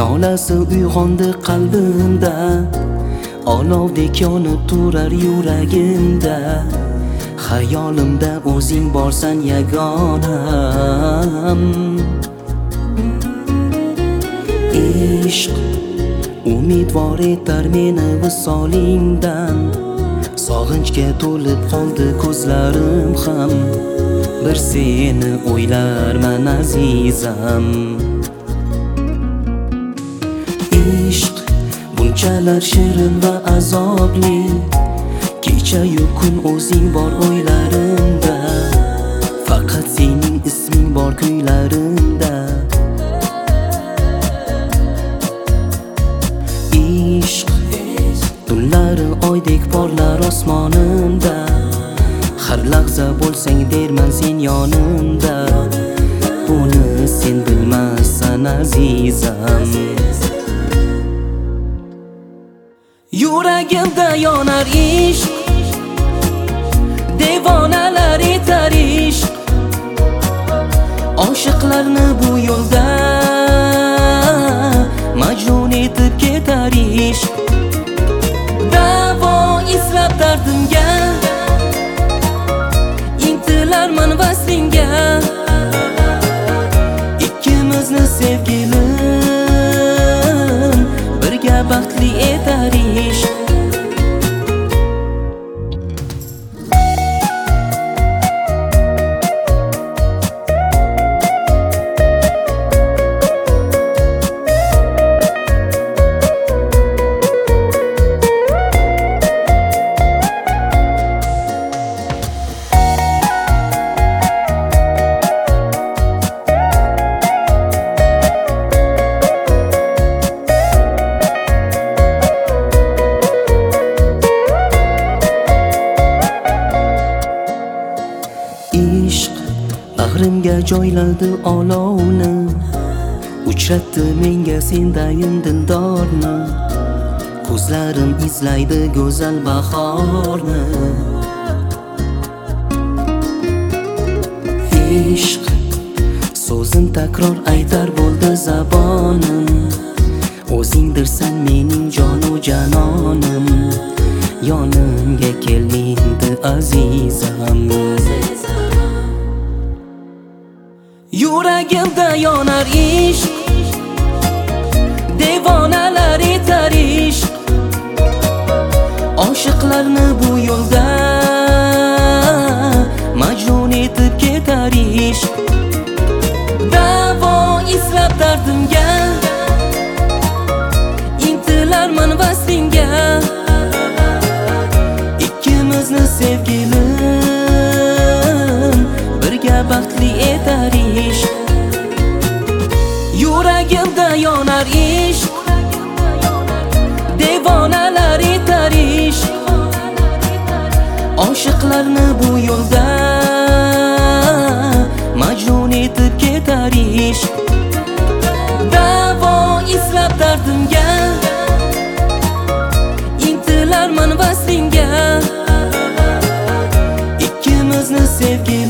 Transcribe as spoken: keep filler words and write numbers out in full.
nolasi uyg'ondi qalbimda, olovdek yonib turar yuragimda. Xayolimda o'zing borsan yagonam. Ishq umidvor etar meni visolingdan, sog'inchga to'lib qoldi ko'zlarim ham. Bir seni o'ylarman azizam. Ishq bunchalar shirin va azobli, kecha-yu kun o'zing bor o'ylarimda, faqat sening isming bor kuylarimda. Ishq tunlari oydek porlar osmonimda, har lahza bo'lsang derman sen yonimda. Buni sen bilmassan azizam. Yuragimda yonar ishq, devonalar etar ishq. Oshiqlarni bu yo'lda majnun etib ketar ishq. Davo izlab dardimga, intilarman vaslinga. Ikkimizni sevgilim birga baxtli etar ishq. Ishq bag'rimga joyladi olovni, uchratdi menga sendayin dildorni. Ko'zlarim izlaydi go'zal bahorni. Ishq so'zim takror aytar bo'ldi zabonim, o'zingdirsan mening jonu janonim. Yonimga kel endi azizam. Yuragimda yonar ishq, devonalar etar ishq. Oshiqlarni bu yo'lda majnun etib ketar ishq. Davo izlab dardimga, intilarman vaslinga. Ikkimizni sevgilim birga baxtli etar ishq. Yuragimda yonar ishq, devonalar etar ishq. Oshiqlarni bu yo'lda majnun etib ketar ishq. Davo izlab dardimga, intilarman vaslinga. Ikkimizni sevgi